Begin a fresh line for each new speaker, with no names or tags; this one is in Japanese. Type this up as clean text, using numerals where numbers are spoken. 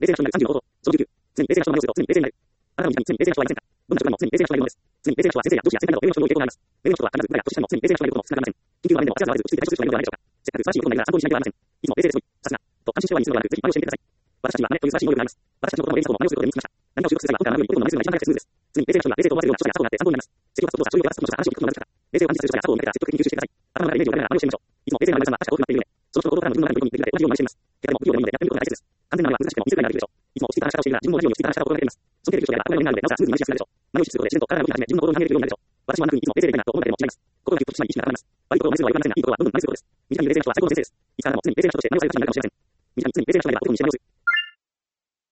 冷静な人になる35放送、上19、常に冷静な人の様子と常に冷静になる。あなたの日に常に冷静な人はいませんか？どんな職場にも常に冷静な人がいるものです。常に冷静な人は先生や上司や先輩など上の人の傾向があります。上の人は必ず部下や年下にも常に冷静な人がいることも少なくありません。緊急の場面でも焦らず慌てず落ち着いて対処する人がいるのではないでしょうか。せっかく素晴らしいことをやりながら参考にしなければなりません。いつも冷静ですごい、さすが、と安心してはするのではなく、ぜひ真似をしてみてください。私たちには真似という素晴らしい能力があります。私たちの言葉の連想も真似をすることで身につきました。何かを習得すれば本から学ぶよりことの真似するのが一番早いツールです。常に冷静な人が冷静と思わせるような人や作法があって参考になります。積極活動者、所有を出すことが話を聞くことが難しかった。冷静を感じさせる人や作法を見つけたら積極的に吸収してください。頭の中でイメージをやりながら真似をしてみましょう。いつも冷静な皆さんは確か多くなっているので、その人の行動からも自分の中に取り込み、できるだけ同じように真似してみます。結果でも不器用でもいいのでやってみることが大切です。完全なのは難しくても自らができるでしょう。いつも落ち着いた話し方をしているなら自分も同じように落ち着いた話し方を心がけています。尊敬できる人や憧れのようになるのでなおさらスムーズに真似しやすくなるでしょう。真似をし続けることで自然と体が動き始め自分の行動に反映できるようになるでしょう。私もあんな風にいつも冷静でいたいなと思うだけでも違います。心がぎゅっと締まり意識が高まります。悪いことを真似するのは良くありませんが、いいことはどんどん真似することです。身近に冷静な人は最高の先生です。身近に冷静な人がいれば男の人の先生です。身近に冷静な人がいれば男の人に知らないです。